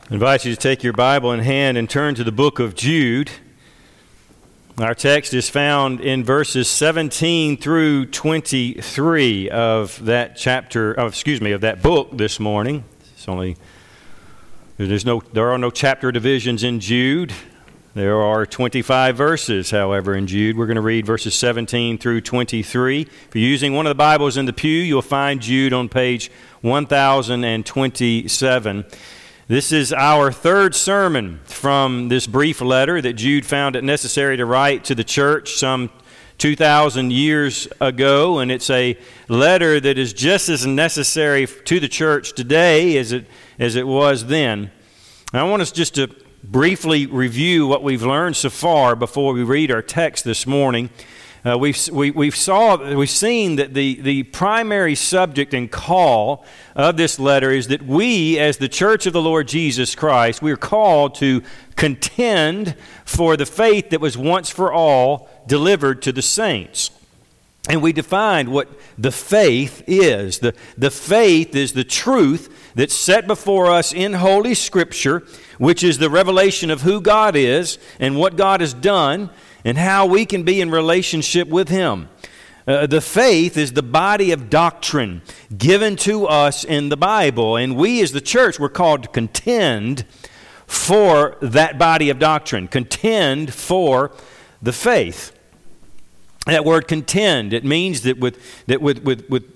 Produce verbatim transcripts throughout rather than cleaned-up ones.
I invite you to take your Bible in hand and turn to the book of Jude. Our text is found in verses seventeen through twenty-three of that chapter, oh, excuse me, of that book this morning. It's only, there's no, there are no chapter divisions in Jude. There are twenty-five verses, however, in Jude. We're going to read verses seventeen through twenty-three. If you're using one of the Bibles in the pew, you'll find Jude on page one thousand twenty-seven. This is our third sermon from this brief letter that Jude found it necessary to write to the church some two thousand years ago, and it's a letter that is just as necessary to the church today as it as it was then. And I want us just to briefly review what we've learned so far before we read our text this morning. Uh, we've we, we've saw we've seen that the the primary subject and call of this letter is that we, as the Church of the Lord Jesus Christ, we are called to contend for the faith that was once for all delivered to the saints. And we defined what the faith is. The, the faith is the truth that's set before us in Holy Scripture, which is the revelation of who God is and what God has done and how we can be in relationship with Him. Uh, the faith is the body of doctrine given to us in the Bible, and we as the church, we're called to contend for that body of doctrine, contend for the faith. That word contend, it means that with that with with, with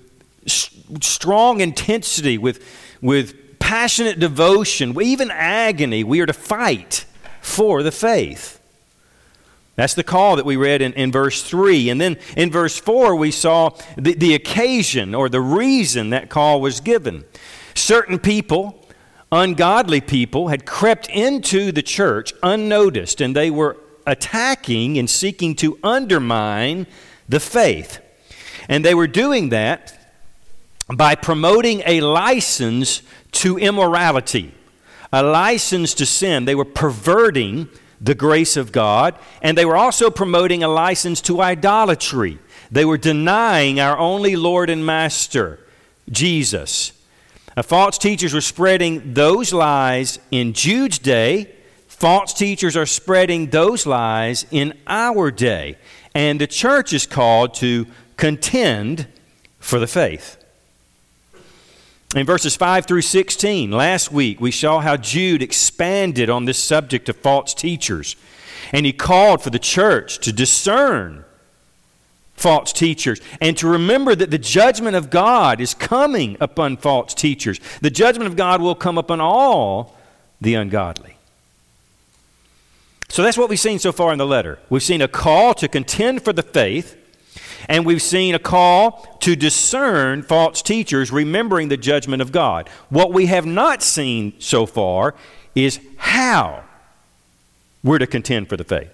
strong intensity, with with passionate devotion, even agony, we are to fight for the faith. That's the call that we read in, in verse three. And then in verse four, we saw the, the occasion or the reason that call was given. Certain people, ungodly people, had crept into the church unnoticed, and they were attacking and seeking to undermine the faith. And they were doing that by promoting a license to immorality, a license to sin. They were perverting the grace of God, and they were also promoting a license to idolatry. They were denying our only Lord and Master, Jesus. Now, false teachers were spreading those lies in Jude's day. False teachers are spreading those lies in our day. And the church is called to contend for the faith. In verses five through sixteen, last week we saw how Jude expanded on this subject of false teachers. And he called for the church to discern false teachers and to remember that the judgment of God is coming upon false teachers. The judgment of God will come upon all the ungodly. So that's what we've seen so far in the letter. We've seen a call to contend for the faith, and we've seen a call to discern false teachers, remembering the judgment of God. What we have not seen so far is how we're to contend for the faith.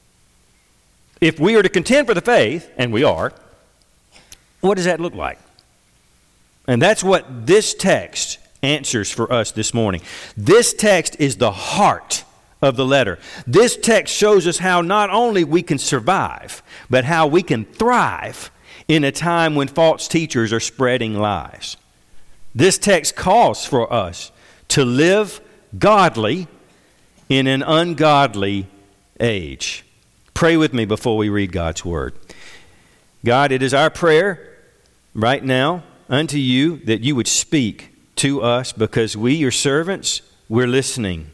If we are to contend for the faith, and we are, what does that look like? And that's what this text answers for us this morning. This text is the heart of the letter. This text shows us how not only we can survive, but how we can thrive in a time when false teachers are spreading lies. This text calls for us to live godly in an ungodly age. Pray with me before we read God's Word. God, it is our prayer right now unto you that you would speak to us, because we, your servants, we're listening.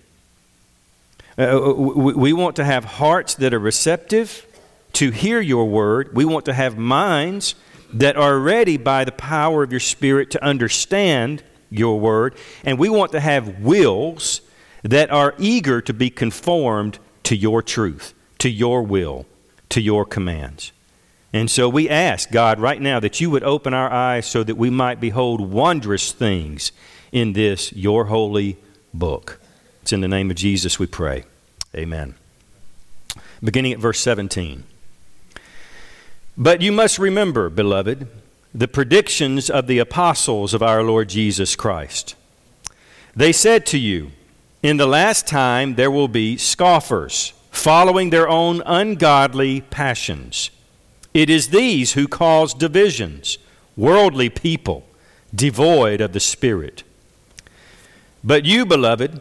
Uh, we want to have hearts that are receptive to hear your word. We want to have minds that are ready by the power of your Spirit to understand your word. And we want to have wills that are eager to be conformed to your truth, to your will, to your commands. And so we ask, God, right now that you would open our eyes so that we might behold wondrous things in this, your holy book. It's in the name of Jesus we pray. Amen. Beginning at verse seventeen. But you must remember, beloved, the predictions of the apostles of our Lord Jesus Christ. They said to you, in the last time there will be scoffers, following their own ungodly passions. It is these who cause divisions, worldly people, devoid of the Spirit. But you, beloved,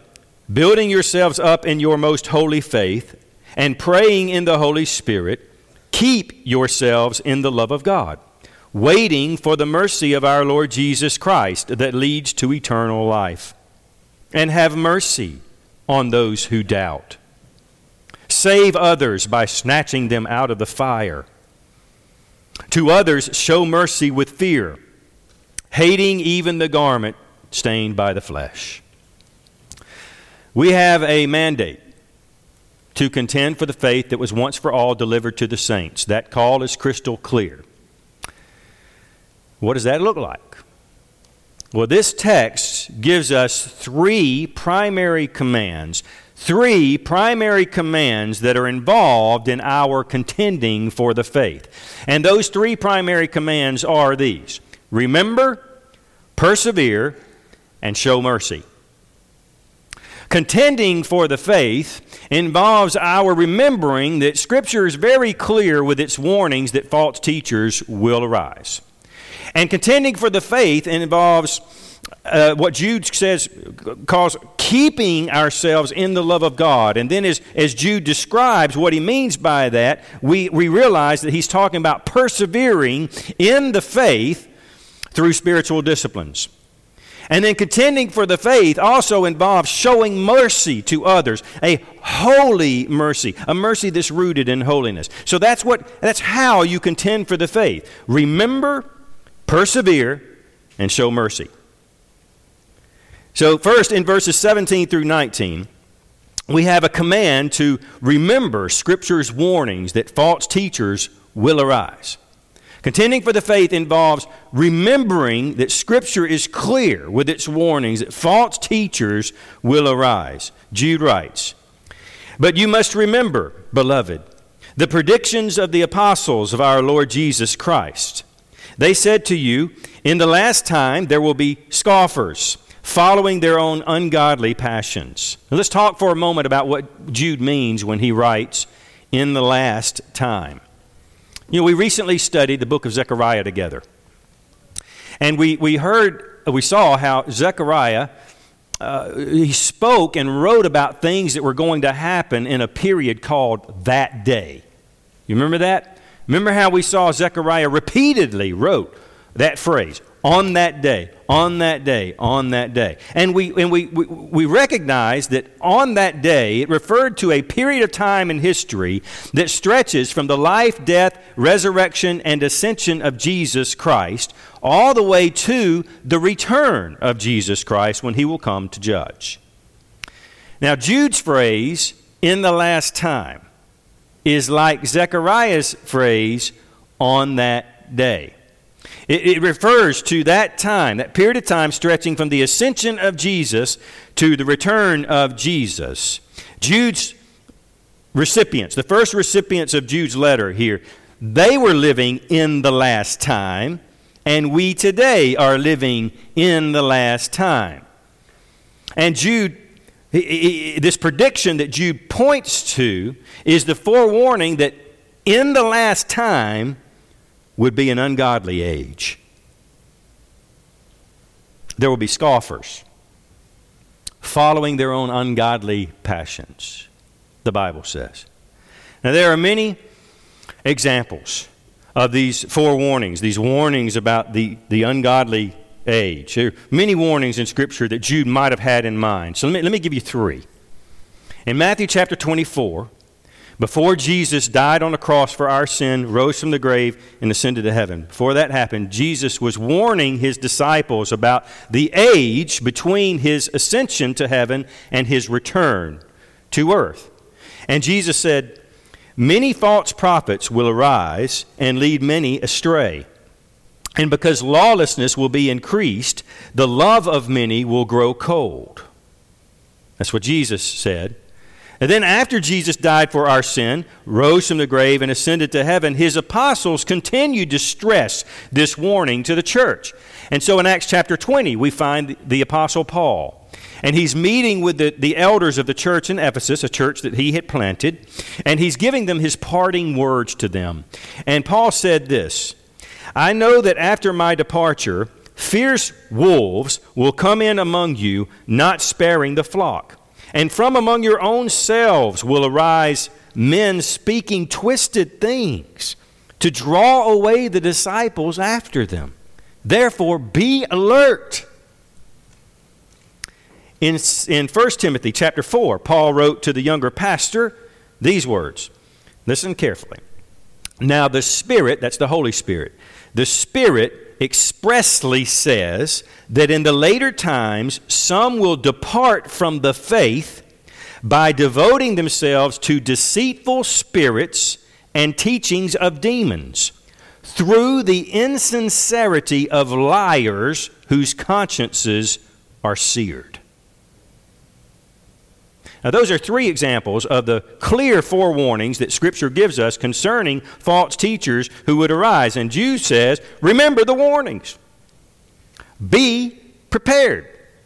building yourselves up in your most holy faith, and praying in the Holy Spirit, keep yourselves in the love of God, waiting for the mercy of our Lord Jesus Christ that leads to eternal life. And have mercy on those who doubt. Save others by snatching them out of the fire. To others show mercy with fear, hating even the garment stained by the flesh. We have a mandate to contend for the faith that was once for all delivered to the saints. That call is crystal clear. What does that look like? Well, this text gives us three primary commands, three primary commands that are involved in our contending for the faith. And those three primary commands are these: remember, persevere, and show mercy. Contending for the faith involves our remembering that Scripture is very clear with its warnings that false teachers will arise. And contending for the faith involves uh, what Jude says calls keeping ourselves in the love of God. And then as, as Jude describes what he means by that, we, we realize that he's talking about persevering in the faith through spiritual disciplines. And then contending for the faith also involves showing mercy to others, a holy mercy, a mercy that's rooted in holiness. So that's what that's how you contend for the faith. Remember, persevere, and show mercy. So first, in verses seventeen through nineteen, we have a command to remember Scripture's warnings that false teachers will arise. Contending for the faith involves remembering that Scripture is clear with its warnings that false teachers will arise. Jude writes, "But you must remember, beloved, the predictions of the apostles of our Lord Jesus Christ. They said to you, in the last time there will be scoffers, following their own ungodly passions." Now let's talk for a moment about what Jude means when he writes, "in the last time." You know, we recently studied the book of Zechariah together. And we, we heard, we saw how Zechariah, uh, he spoke and wrote about things that were going to happen in a period called that day. You remember that? Remember how we saw Zechariah repeatedly wrote that phrase, on that day, on that day, on that day. And we and we, we, we recognize that on that day, it referred to a period of time in history that stretches from the life, death, resurrection, and ascension of Jesus Christ all the way to the return of Jesus Christ when he will come to judge. Now, Jude's phrase, "in the last time," is like Zechariah's phrase, "on that day." It, it refers to that time, that period of time stretching from the ascension of Jesus to the return of Jesus. Jude's recipients, the first recipients of Jude's letter here, they were living in the last time, and we today are living in the last time. And Jude, he, he, this prediction that Jude points to is the forewarning that in the last time would be an ungodly age. There will be scoffers following their own ungodly passions, the Bible says. Now, there are many examples of these forewarnings, these warnings about the, the ungodly age. There are many warnings in Scripture that Jude might have had in mind. So let me, let me give you three. In Matthew chapter twenty-four, before Jesus died on the cross for our sin, rose from the grave, and ascended to heaven, before that happened, Jesus was warning his disciples about the age between his ascension to heaven and his return to earth. And Jesus said, "Many false prophets will arise and lead many astray. And because lawlessness will be increased, the love of many will grow cold." That's what Jesus said. And then after Jesus died for our sin, rose from the grave, and ascended to heaven, his apostles continued to stress this warning to the church. And so in Acts chapter twenty, we find the apostle Paul. And he's meeting with the, the elders of the church in Ephesus, a church that he had planted, and he's giving them his parting words to them. And Paul said this, "I know that after my departure, fierce wolves will come in among you, not sparing the flock. And from among your own selves will arise men speaking twisted things to draw away the disciples after them. Therefore, be alert. In, in First Timothy chapter four, Paul wrote to the younger pastor these words. Listen carefully. Now the Spirit, that's the Holy Spirit, the Spirit expressly says that in the later times some will depart from the faith by devoting themselves to deceitful spirits and teachings of demons, through the insincerity of liars whose consciences are seared. Now, those are three examples of the clear forewarnings that Scripture gives us concerning false teachers who would arise. And Jude says, remember the warnings. Be prepared.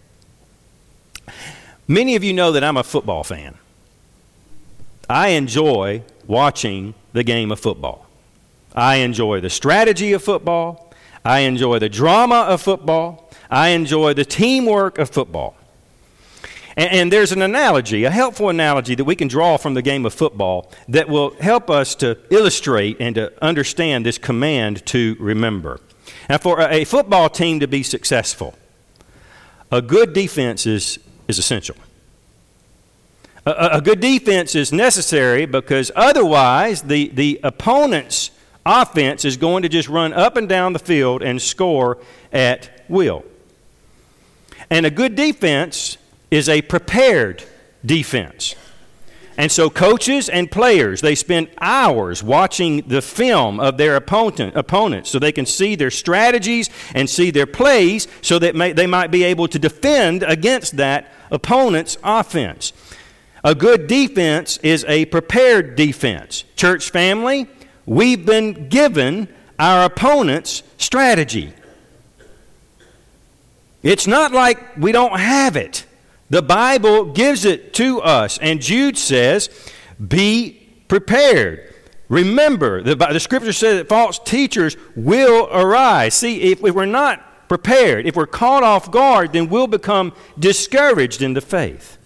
Many of you know that I'm a football fan. I enjoy watching the game of football. I enjoy the strategy of football. I enjoy the drama of football. I enjoy the teamwork of football. And, and there's an analogy, a helpful analogy that we can draw from the game of football that will help us to illustrate and to understand this command to remember. Now, for a, a football team to be successful, a good defense is, is essential. A, a good defense is necessary because otherwise the, the opponent's offense is going to just run up and down the field and score at will. And a good defense is a prepared defense. And so coaches and players, they spend hours watching the film of their opponent, opponents so they can see their strategies and see their plays so that may, they might be able to defend against that opponent's offense. A good defense is a prepared defense. Church family, we've been given our opponent's strategy. It's not like we don't have it. The Bible gives it to us. And Jude says, be prepared. Remember, the, the Scripture says that false teachers will arise. See, if, if we're not prepared, if we're caught off guard, then we'll become discouraged in the faith.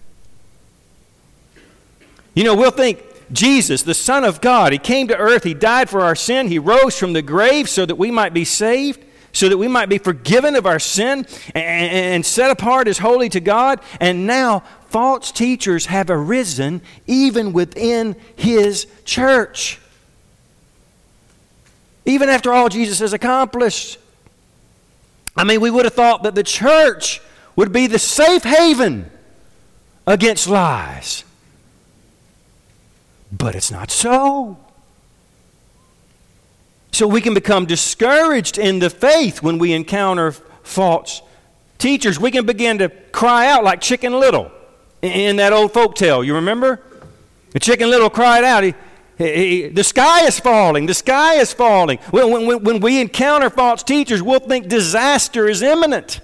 You know, we'll think, Jesus, the Son of God, He came to earth, He died for our sin, He rose from the grave so that we might be saved, so that we might be forgiven of our sin and, and set apart as holy to God. And now false teachers have arisen even within His church. Even after all Jesus has accomplished. I mean, we would have thought that the church would be the safe haven against lies. But it's not so. So we can become discouraged in the faith when we encounter false teachers. We can begin to cry out like Chicken Little in that old folk tale. You remember? The Chicken Little cried out, he, he, the sky is falling, the sky is falling. When, when, when we encounter false teachers, we'll think disaster is imminent.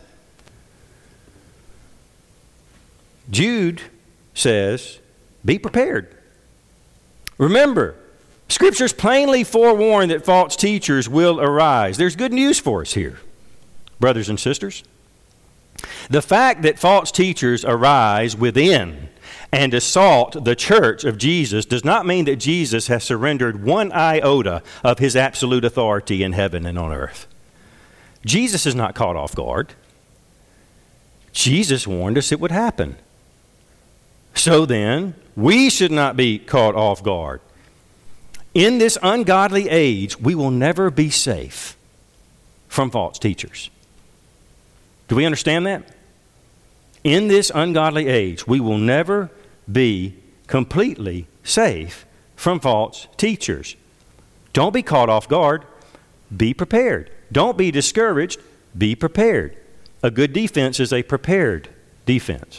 Jude says, be prepared. Remember, Scriptures plainly forewarn that false teachers will arise. There's good news for us here, brothers and sisters. The fact that false teachers arise within and assault the church of Jesus does not mean that Jesus has surrendered one iota of His absolute authority in heaven and on earth. Jesus is not caught off guard. Jesus warned us it would happen. So then, we should not be caught off guard. In this ungodly age, we will never be safe from false teachers. Do we understand that? In this ungodly age, we will never be completely safe from false teachers. Don't be caught off guard. Be prepared. Don't be discouraged. Be prepared. A good defense is a prepared defense.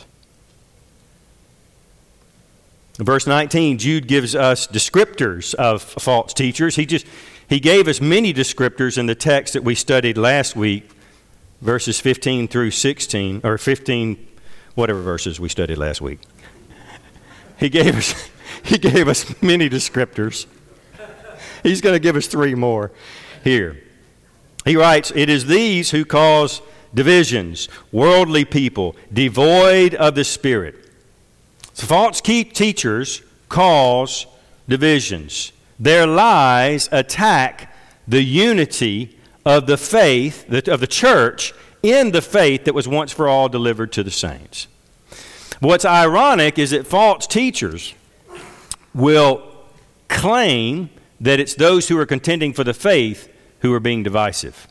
Verse nineteen, Jude gives us descriptors of false teachers. He just he gave us many descriptors in the text that we studied last week, verses fifteen through sixteen, or fifteen, whatever verses we studied last week. He gave us he gave us many descriptors. He's going to give us three more here. He writes, "It is these who cause divisions, worldly people, devoid of the Spirit." So false keep teachers cause divisions. Their lies attack the unity of the faith, of the church, in the faith that was once for all delivered to the saints. What's ironic is that false teachers will claim that it's those who are contending for the faith who are being divisive.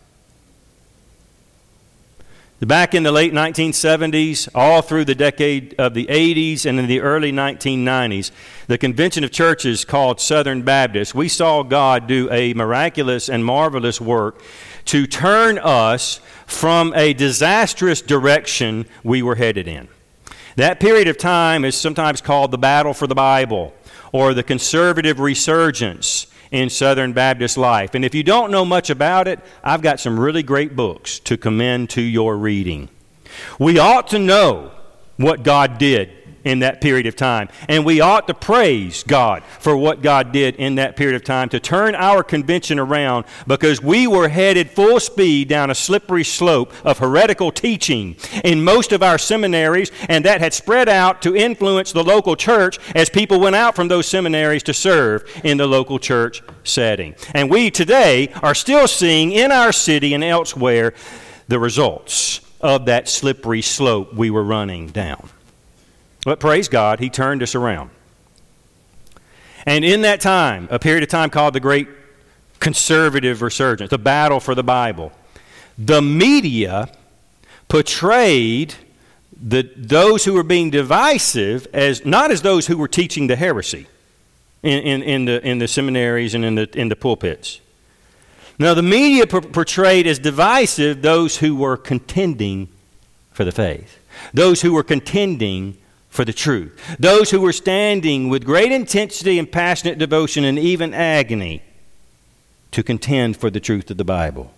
Back in the late nineteen seventies, all through the decade of the eighties and in the early nineteen nineties, the Convention of Churches called Southern Baptist, we saw God do a miraculous and marvelous work to turn us from a disastrous direction we were headed in. That period of time is sometimes called the battle for the Bible or the conservative resurgence in Southern Baptist life. And if you don't know much about it, I've got some really great books to commend to your reading. We ought to know what God did in that period of time, and we ought to praise God for what God did in that period of time to turn our convention around, because we were headed full speed down a slippery slope of heretical teaching in most of our seminaries, and that had spread out to influence the local church as people went out from those seminaries to serve in the local church setting. And we today are still seeing in our city and elsewhere the results of that slippery slope we were running down. But praise God, He turned us around. And in that time, a period of time called the Great Conservative Resurgence, the battle for the Bible, the media portrayed the, those who were being divisive as not as those who were teaching the heresy in, in, in, the, in the seminaries and in the, in the pulpits. Now, the media por- portrayed as divisive those who were contending for the faith, those who were contending for the truth, those who were standing with great intensity and passionate devotion and even agony to contend for the truth of the Bible.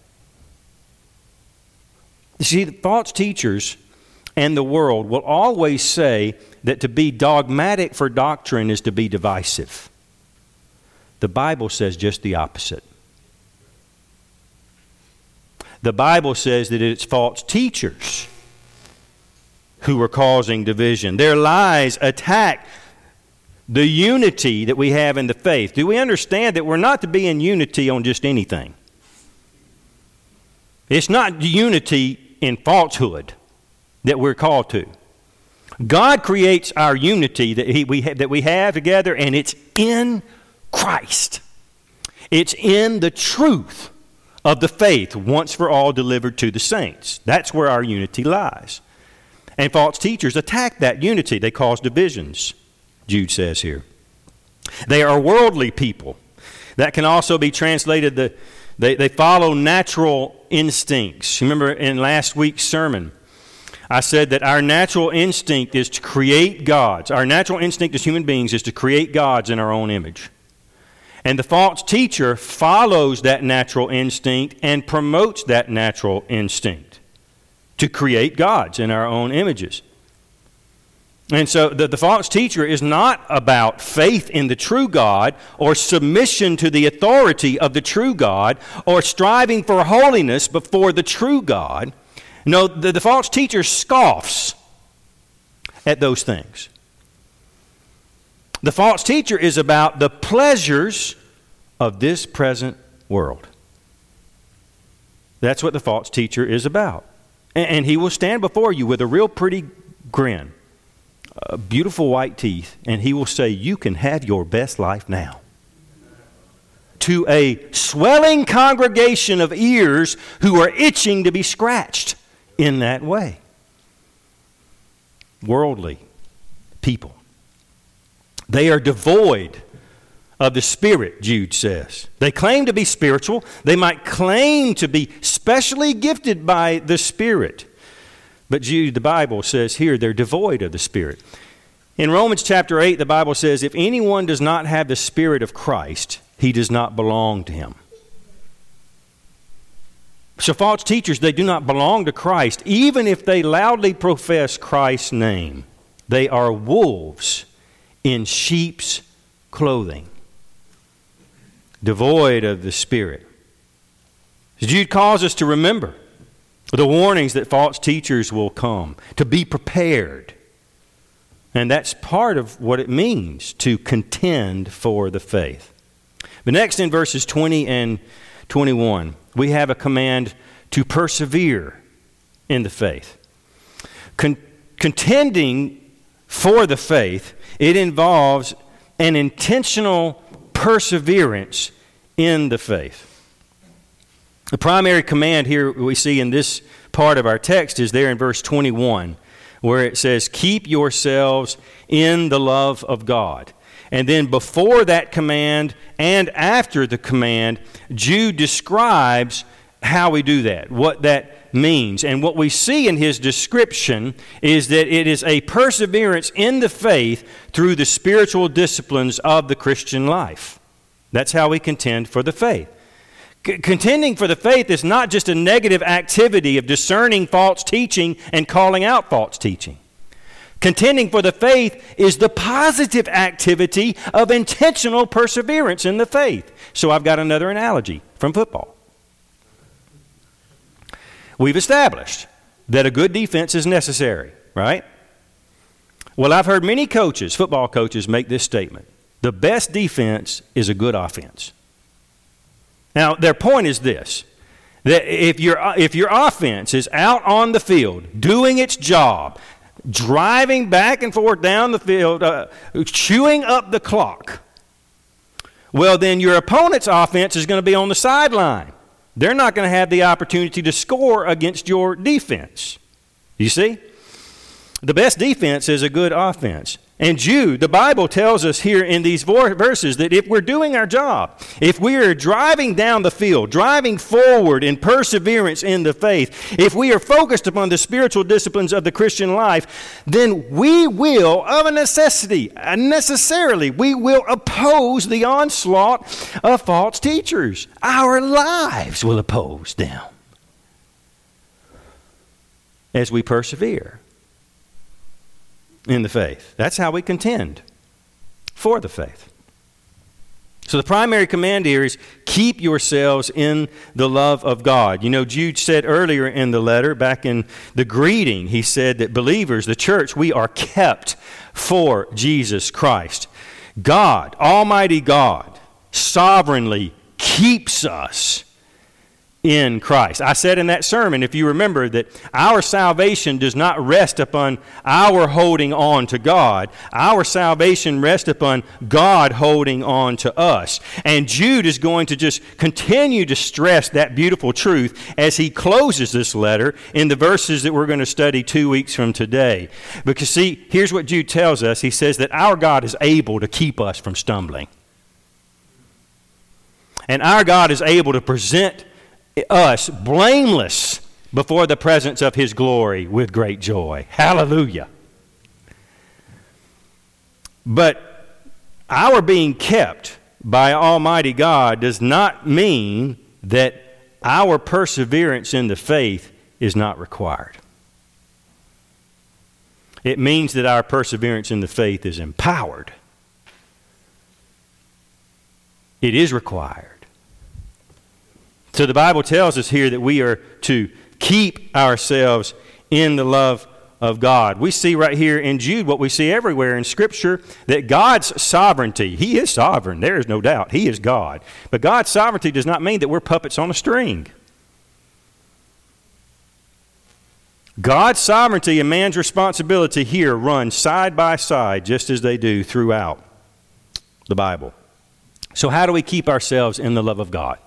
You see, the false teachers and the world will always say that to be dogmatic for doctrine is to be divisive. The Bible says just the opposite. The Bible says that it's false teachers who are causing division. Their lies attack the unity that we have in the faith. Do we understand that we're not to be in unity on just anything? It's not unity in falsehood that we're called to. God creates our unity that, he, we, ha- that we have together, and it's in Christ. It's in the truth of the faith once for all delivered to the saints. That's where our unity lies. And false teachers attack that unity. They cause divisions, Jude says here. They are worldly people. That can also be translated, the, they, they follow natural instincts. Remember in last week's sermon, I said that our natural instinct is to create gods. Our natural instinct as human beings is to create gods in our own image. And the false teacher follows that natural instinct and promotes that natural instinct to create gods in our own images. And so the, the false teacher is not about faith in the true God or submission to the authority of the true God or striving for holiness before the true God. No, the, the false teacher scoffs at those things. The false teacher is about the pleasures of this present world. That's what the false teacher is about. And he will stand before you with a real pretty grin, uh, beautiful white teeth, and he will say, you can have your best life now. To a swelling congregation of ears who are itching to be scratched in that way. Worldly people. They are devoid of the Spirit, Jude says. They claim to be spiritual. They might claim to be specially gifted by the Spirit. But Jude, the Bible says here, they're devoid of the Spirit. In Romans chapter eight, the Bible says, if anyone does not have the Spirit of Christ, he does not belong to him. So false teachers, they do not belong to Christ, even if they loudly profess Christ's name. They are wolves in sheep's clothing, devoid of the Spirit. Jude calls us to remember the warnings that false teachers will come, to be prepared. And that's part of what it means to contend for the faith. But next in verses twenty and twenty-one, we have a command to persevere in the faith. Con- contending for the faith, it involves an intentional perseverance in the faith. The primary command here we see in this part of our text is there in verse twenty-one, where it says, keep yourselves in the love of God. And then before that command and after the command, Jude describes how we do that, what that means. And what we see in his description is that it is a perseverance in the faith through the spiritual disciplines of the Christian life. That's how we contend for the faith. C- contending for the faith is not just a negative activity of discerning false teaching and calling out false teaching. Contending for the faith is the positive activity of intentional perseverance in the faith. So I've got another analogy from football. We've established that a good defense is necessary, right? Well, I've heard many coaches, football coaches, make this statement. The best defense is a good offense. Now, their point is this, that if your, if your offense is out on the field doing its job, driving back and forth down the field, uh, chewing up the clock, well, then your opponent's offense is going to be on the sideline. They're not going to have the opportunity to score against your defense. You see? The best defense is a good offense. And Jude, the Bible tells us here in these verses that if we're doing our job, if we are driving down the field, driving forward in perseverance in the faith, if we are focused upon the spiritual disciplines of the Christian life, then we will, of a necessity, necessarily, we will oppose the onslaught of false teachers. Our lives will oppose them as we persevere in the faith. That's how we contend for the faith. So the primary command here is keep yourselves in the love of God. You know, Jude said earlier in the letter, back in the greeting, he said that believers, the church, we are kept for Jesus Christ. God, Almighty God, sovereignly keeps us in Christ. I said in that sermon, if you remember, that our salvation does not rest upon our holding on to God. Our salvation rests upon God holding on to us. And Jude is going to just continue to stress that beautiful truth as he closes this letter in the verses that we're going to study two weeks from today. Because see, here's what Jude tells us. He says that our God is able to keep us from stumbling. And our God is able to present us blameless before the presence of his glory with great joy. Hallelujah. But our being kept by Almighty God does not mean that our perseverance in the faith is not required. It means that our perseverance in the faith is empowered. It is required. So the Bible tells us here that we are to keep ourselves in the love of God. We see right here in Jude what we see everywhere in Scripture, that God's sovereignty, he is sovereign, there is no doubt, he is God. But God's sovereignty does not mean that we're puppets on a string. God's sovereignty and man's responsibility here run side by side, just as they do throughout the Bible. So how do we keep ourselves in the love of God?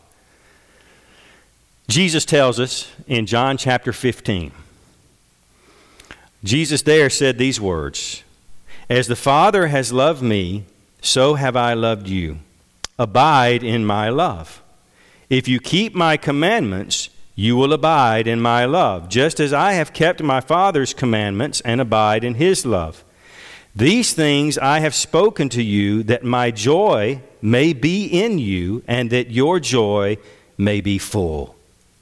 Jesus tells us in John chapter fifteen, Jesus there said these words, "As the Father has loved me, so have I loved you. Abide in my love. If you keep my commandments, you will abide in my love, just as I have kept my Father's commandments and abide in his love. These things I have spoken to you, that my joy may be in you, and that your joy may be full."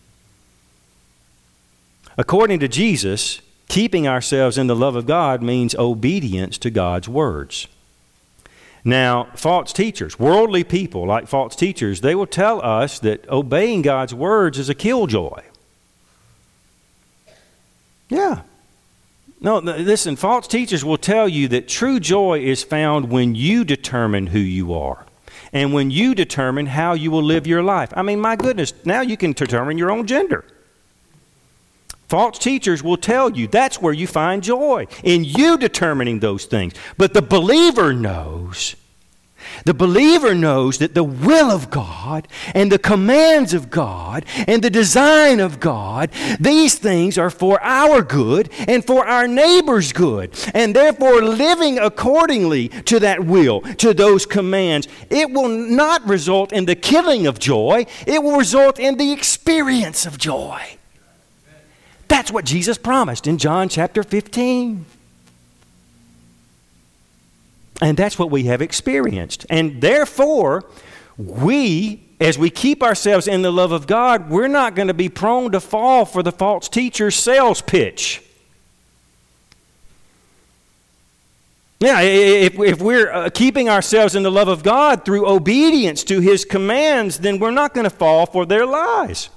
According to Jesus, keeping ourselves in the love of God means obedience to God's words. Now, false teachers, worldly people like false teachers, they will tell us that obeying God's words is a killjoy. Yeah. No, listen, false teachers will tell you that true joy is found when you determine who you are and when you determine how you will live your life. I mean, my goodness, now you can determine your own gender. False teachers will tell you that's where you find joy, in you determining those things. But the believer knows The believer knows that the will of God and the commands of God and the design of God, these things are for our good and for our neighbor's good. And therefore, living accordingly to that will, to those commands, it will not result in the killing of joy. It will result in the experience of joy. That's what Jesus promised in John chapter fifteen. And that's what we have experienced. And therefore, we, as we keep ourselves in the love of God, we're not going to be prone to fall for the false teacher's sales pitch. Yeah, if, if we're uh, keeping ourselves in the love of God through obedience to His commands, then we're not going to fall for their lies.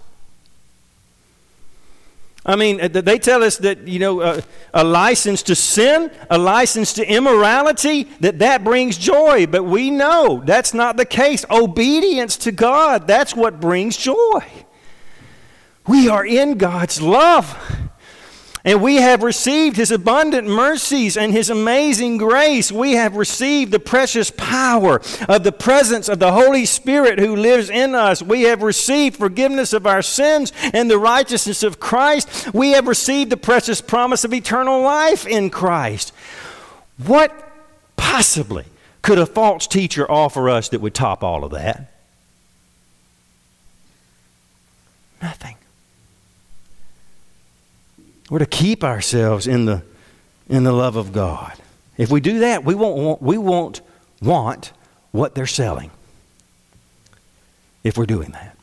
I mean, they tell us that, you know, uh, a license to sin, a license to immorality, that that brings joy. But we know that's not the case. Obedience to God, that's what brings joy. We are in God's love. And we have received His abundant mercies and His amazing grace. We have received the precious power of the presence of the Holy Spirit who lives in us. We have received forgiveness of our sins and the righteousness of Christ. We have received the precious promise of eternal life in Christ. What possibly could a false teacher offer us that would top all of that? Nothing. We're to keep ourselves in the in the love of God. If we do that, we won't want, we won't want what they're selling. If we're doing that.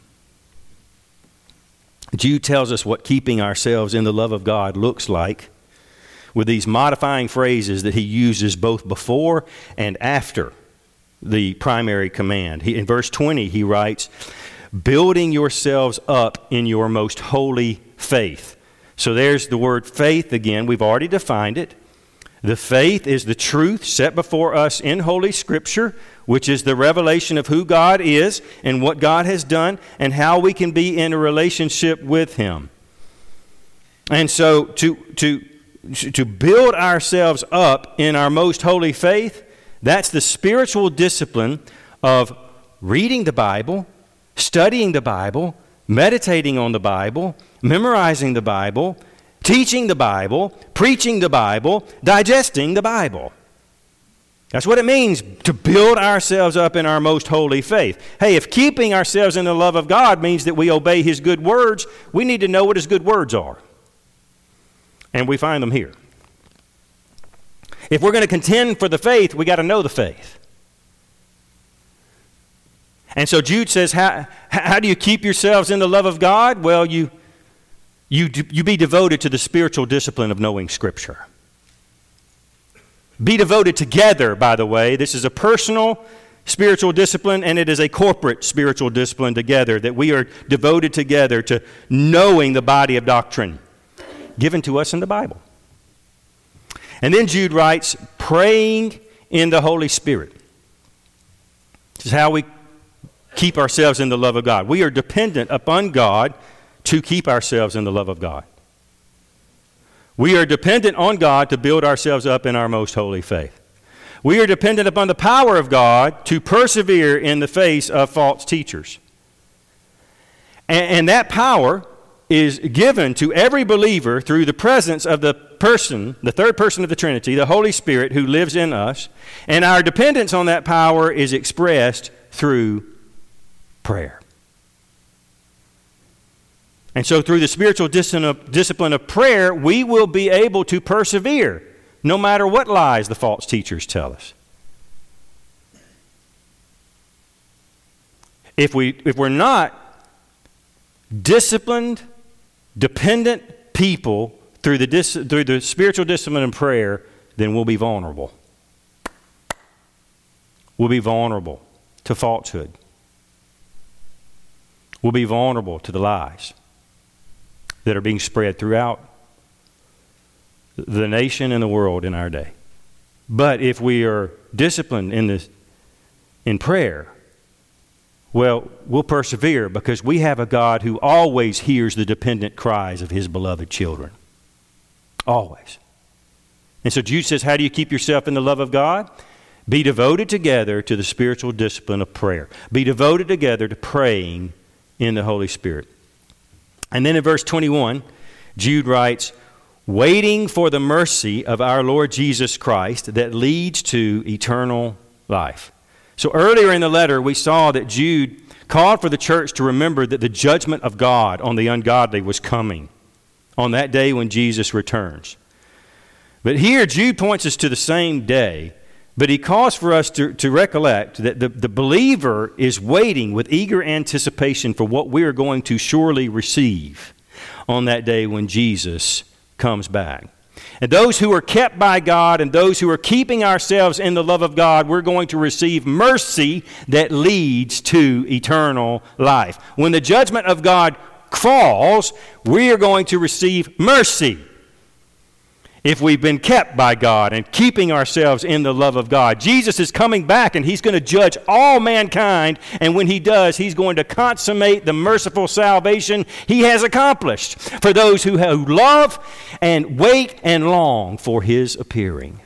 Jude tells us what keeping ourselves in the love of God looks like with these modifying phrases that he uses both before and after the primary command. He, in verse twenty, he writes, building yourselves up in your most holy faith. So there's the word faith again. We've already defined it. The faith is the truth set before us in Holy Scripture, which is the revelation of who God is and what God has done and how we can be in a relationship with Him. And so to, to, to build ourselves up in our most holy faith, that's the spiritual discipline of reading the Bible, studying the Bible, meditating on the Bible, memorizing the Bible, teaching the Bible, preaching the Bible, digesting the Bible. That's what it means to build ourselves up in our most holy faith. Hey, if keeping ourselves in the love of God means that we obey His good words, we need to know what His good words are. And we find them here. If we're going to contend for the faith, we got to know the faith. And so Jude says, how, how do you keep yourselves in the love of God? Well, you, you, you be devoted to the spiritual discipline of knowing Scripture. Be devoted together, by the way. This is a personal spiritual discipline, and it is a corporate spiritual discipline together, that we are devoted together to knowing the body of doctrine given to us in the Bible. And then Jude writes, praying in the Holy Spirit. This is how we keep ourselves in the love of God. We are dependent upon God to keep ourselves in the love of God. We are dependent on God to build ourselves up in our most holy faith. We are dependent upon the power of God to persevere in the face of false teachers. And, and that power is given to every believer through the presence of the person, the third person of the Trinity, the Holy Spirit who lives in us. And our dependence on that power is expressed through prayer. And so through the spiritual discipline of prayer, we will be able to persevere no matter what lies the false teachers tell us. If, we, if we're not disciplined, dependent people through the, dis, through the spiritual discipline of prayer, then we'll be vulnerable. We'll be vulnerable to falsehood. We'll be vulnerable to the lies that are being spread throughout the nation and the world in our day. But if we are disciplined in this, in prayer, well, we'll persevere because we have a God who always hears the dependent cries of his beloved children. Always. And so Jude says, how do you keep yourself in the love of God? Be devoted together to the spiritual discipline of prayer. Be devoted together to praying in the Holy Spirit. And then in verse twenty-one, Jude writes, waiting for the mercy of our Lord Jesus Christ that leads to eternal life. So earlier in the letter, we saw that Jude called for the church to remember that the judgment of God on the ungodly was coming on that day when Jesus returns. But here, Jude points us to the same day, but he calls for us to, to recollect that the, the believer is waiting with eager anticipation for what we are going to surely receive on that day when Jesus comes back. And those who are kept by God and those who are keeping ourselves in the love of God, we're going to receive mercy that leads to eternal life. When the judgment of God falls, we are going to receive mercy. If we've been kept by God and keeping ourselves in the love of God. Jesus is coming back and he's going to judge all mankind. And when he does, he's going to consummate the merciful salvation he has accomplished for those who love and wait and long for his appearing.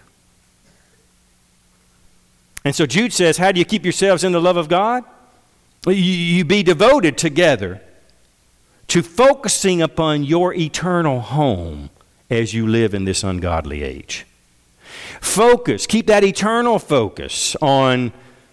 And so Jude says, how do you keep yourselves in the love of God? You, you be devoted together to focusing upon your eternal home as you live in this ungodly age. Focus, keep that eternal focus on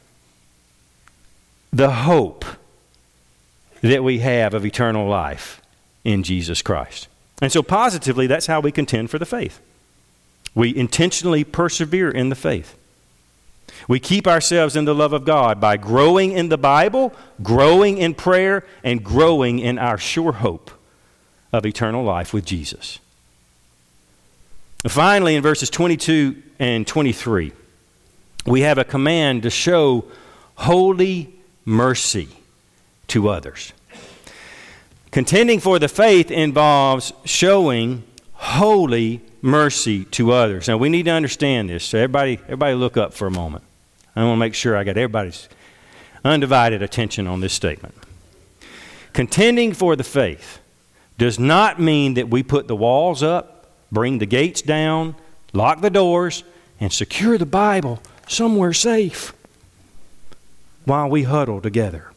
the hope that we have of eternal life in Jesus Christ. And so positively, that's how we contend for the faith. We intentionally persevere in the faith. We keep ourselves in the love of God by growing in the Bible, growing in prayer, and growing in our sure hope of eternal life with Jesus. Finally, in verses twenty-two and twenty-three, we have a command to show holy mercy to others. Contending for the faith involves showing holy mercy to others. Now, we need to understand this. So everybody, everybody look up for a moment. I want to make sure I got everybody's undivided attention on this statement. Contending for the faith does not mean that we put the walls up, bring the gates down, lock the doors, and secure the Bible somewhere safe while we huddle together.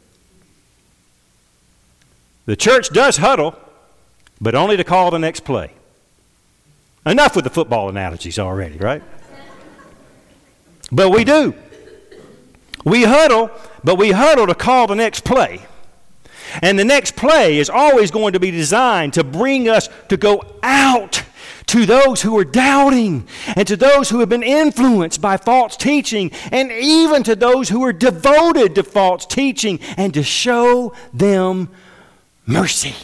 The church does huddle, but only to call the next play. Enough with the football analogies already, right? But we do. We huddle, but we huddle to call the next play. And the next play is always going to be designed to bring us to go out to those who are doubting, and to those who have been influenced by false teaching, and even to those who are devoted to false teaching, and to show them mercy.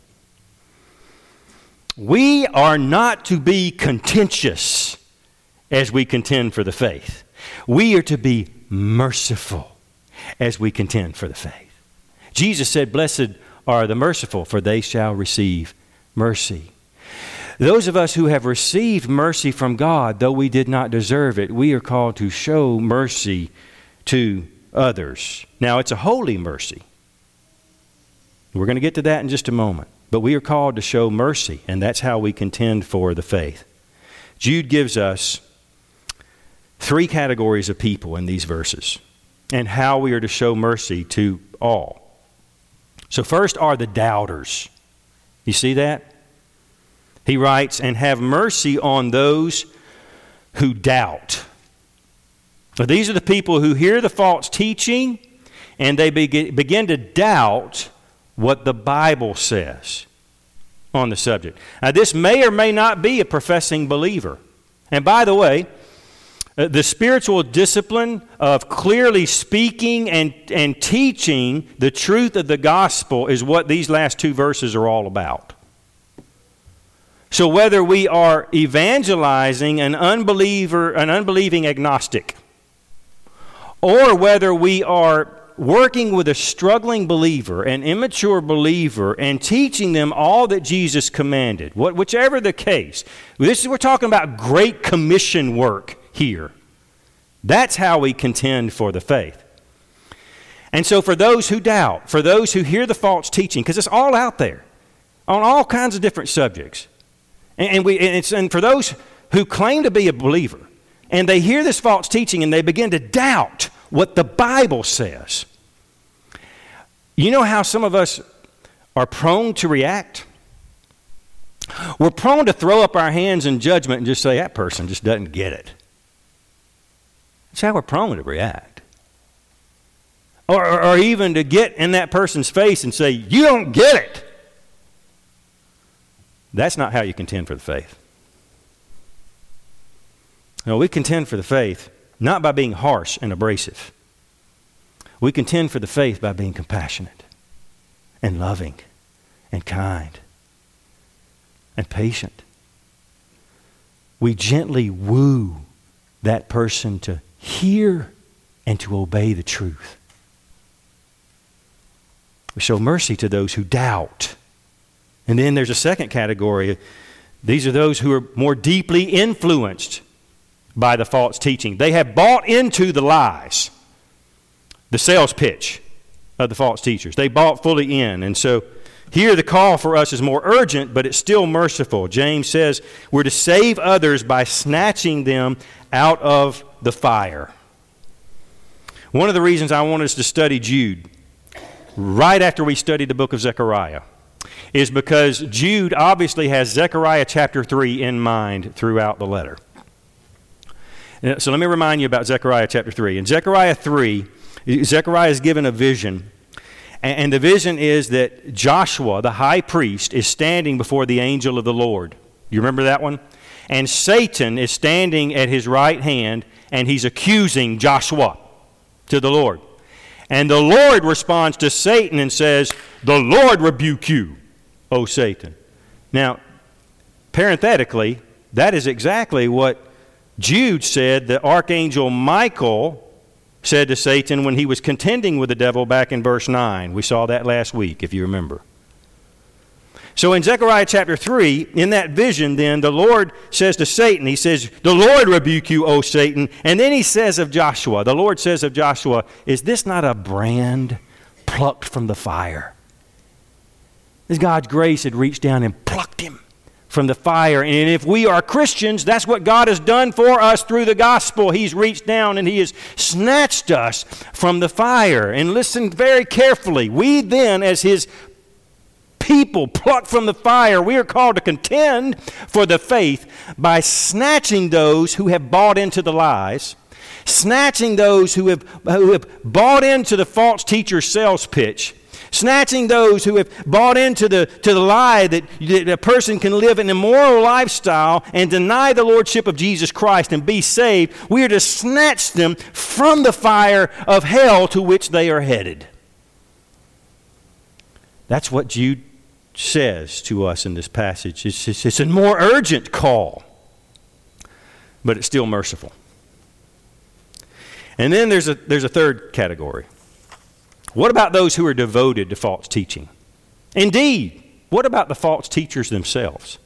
We are not to be contentious as we contend for the faith. We are to be merciful as we contend for the faith. Jesus said, "Blessed are the merciful, for they shall receive mercy." Those of us who have received mercy from God, though we did not deserve it, we are called to show mercy to others. Now, it's a holy mercy. We're going to get to that in just a moment. But we are called to show mercy, and that's how we contend for the faith. Jude gives us three categories of people in these verses, and how we are to show mercy to all. So first are the doubters. You see that? He writes, "And have mercy on those who doubt." So these are the people who hear the false teaching and they begin to doubt what the Bible says on the subject. Now, this may or may not be a professing believer. And by the way, the spiritual discipline of clearly speaking and, and teaching the truth of the gospel is what these last two verses are all about. So whether we are evangelizing an unbeliever, an unbelieving agnostic, or whether we are working with a struggling believer, an immature believer, and teaching them all that Jesus commanded, what, whichever the case. This is, we're talking about Great Commission work here. That's how we contend for the faith. And so for those who doubt, for those who hear the false teaching, because it's all out there on all kinds of different subjects, and, and, we, and, it's, and for those who claim to be a believer, and they hear this false teaching and they begin to doubt what the Bible says. You know how some of us are prone to react? We're prone to throw up our hands in judgment and just say, that person just doesn't get it. That's how we're prone to react. Or, or, or even to get in that person's face and say, you don't get it. That's not how you contend for the faith. No, we contend for the faith not by being harsh and abrasive. We contend for the faith by being compassionate and loving and kind and patient. We gently woo that person to hear and to obey the truth. We show mercy to those who doubt. And then there's a second category. These are those who are more deeply influenced by the false teaching. They have bought into the lies, the sales pitch of the false teachers. They bought fully in. And so here the call for us is more urgent, but it's still merciful. James says we're to save others by snatching them out of the fire. One of the reasons I want us to study Jude right after we studied the book of Zechariah is because Jude obviously has Zechariah chapter three in mind throughout the letter. So let me remind you about Zechariah chapter three. In Zechariah three, Zechariah is given a vision. And the vision is that Joshua, the high priest, is standing before the angel of the Lord. You remember that one? And Satan is standing at his right hand, and he's accusing Joshua to the Lord. And the Lord responds to Satan and says, the Lord rebuke you, O Satan. Now, parenthetically, that is exactly what Jude said the archangel Michael said to Satan when he was contending with the devil back in verse nine. We saw that last week, if you remember. So in Zechariah chapter three, in that vision then, the Lord says to Satan, he says, the Lord rebuke you, O Satan. And then he says of Joshua, the Lord says of Joshua, is this not a brand plucked from the fire? As God's grace had reached down and plucked him from the fire. And if we are Christians, that's what God has done for us through the gospel. He's reached down and he has snatched us from the fire. And listen very carefully. We then, as his people plucked from the fire, we are called to contend for the faith by snatching those who have bought into the lies, snatching those who have, who have bought into the false teacher's sales pitch, snatching those who have bought into the, to the lie that, that a person can live an immoral lifestyle and deny the lordship of Jesus Christ and be saved. We are to snatch them from the fire of hell to which they are headed. That's what Jude says to us in this passage. It's, it's, it's a more urgent call, but it's still merciful. And then there's a, there's a third category. What about those who are devoted to false teaching? Indeed, what about the false teachers themselves?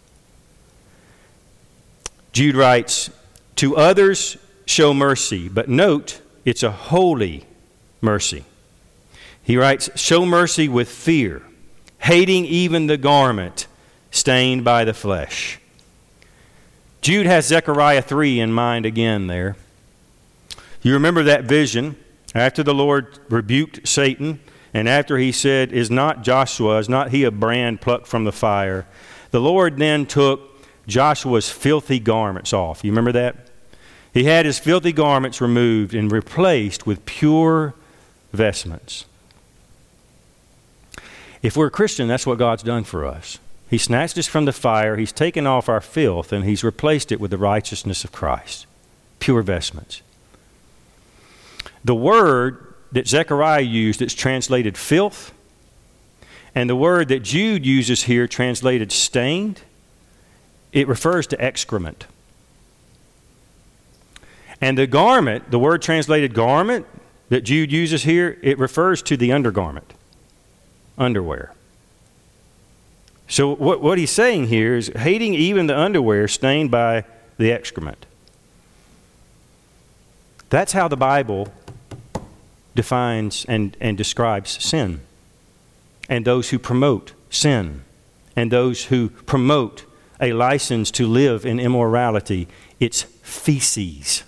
Jude writes, to others show mercy, but note, it's a holy mercy. He writes, show mercy with fear, hating even the garment stained by the flesh. Jude has Zechariah three in mind again there. You remember that vision after the Lord rebuked Satan, and after he said, is not Joshua, is not he a brand plucked from the fire? The Lord then took Joshua's filthy garments off. You remember that? He had his filthy garments removed and replaced with pure vestments. If we're a Christian, that's what God's done for us. He snatched us from the fire, he's taken off our filth, and he's replaced it with the righteousness of Christ. Pure vestments. The word that Zechariah used that's translated filth, and the word that Jude uses here translated stained, it refers to excrement. And the garment, the word translated garment, that Jude uses here, it refers to the undergarment, underwear. So what, what he's saying here is hating even the underwear stained by the excrement. That's how the Bible defines and, and describes sin, and those who promote sin, and those who promote a license to live in immorality. It's feces.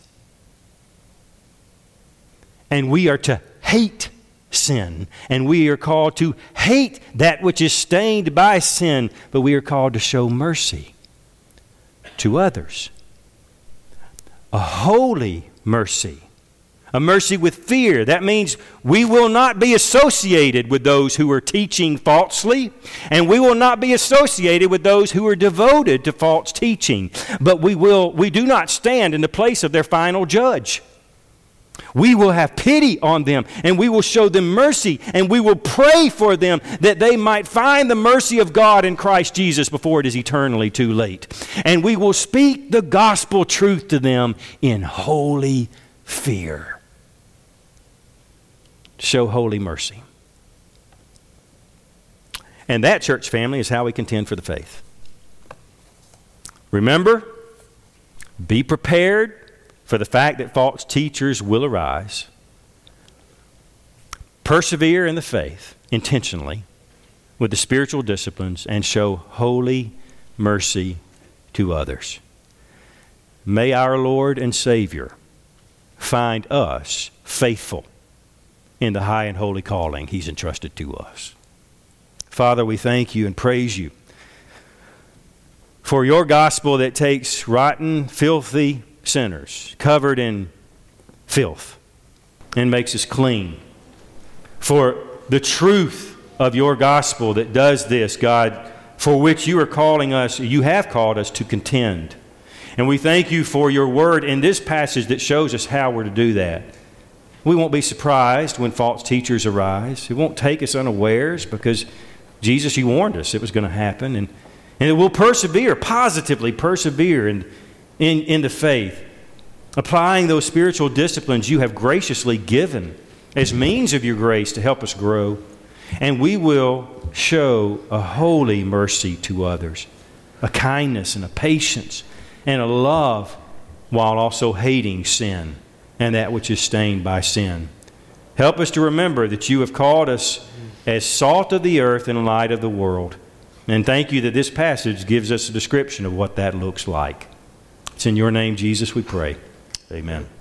And we are to hate sin, and we are called to hate that which is stained by sin, but we are called to show mercy to others. A holy mercy. A mercy with fear. That means we will not be associated with those who are teaching falsely, and we will not be associated with those who are devoted to false teaching. But we will, we do not stand in the place of their final judge. We will have pity on them, and we will show them mercy, and we will pray for them that they might find the mercy of God in Christ Jesus before it is eternally too late. And we will speak the gospel truth to them in holy fear. Show holy mercy. And that, church family, is how we contend for the faith. Remember, be prepared for the fact that false teachers will arise. Persevere in the faith intentionally with the spiritual disciplines and show holy mercy to others. May our Lord and Savior find us faithful in the high and holy calling He's entrusted to us. Father, we thank you and praise you for your gospel that takes rotten, filthy sinners covered in filth and makes us clean. For the truth of your gospel that does this, God, for which you are calling us, you have called us to contend. And we thank you for your word in this passage that shows us how we're to do that. We won't be surprised when false teachers arise. It won't take us unawares because, Jesus, you warned us it was going to happen. And, and we'll persevere, positively persevere in, in, in the faith, applying those spiritual disciplines you have graciously given as means of your grace to help us grow. And we will show a holy mercy to others, a kindness and a patience and a love, while also hating sin and that which is stained by sin. Help us to remember that you have called us as salt of the earth and light of the world. And thank you that this passage gives us a description of what that looks like. It's in your name, Jesus, we pray. Amen.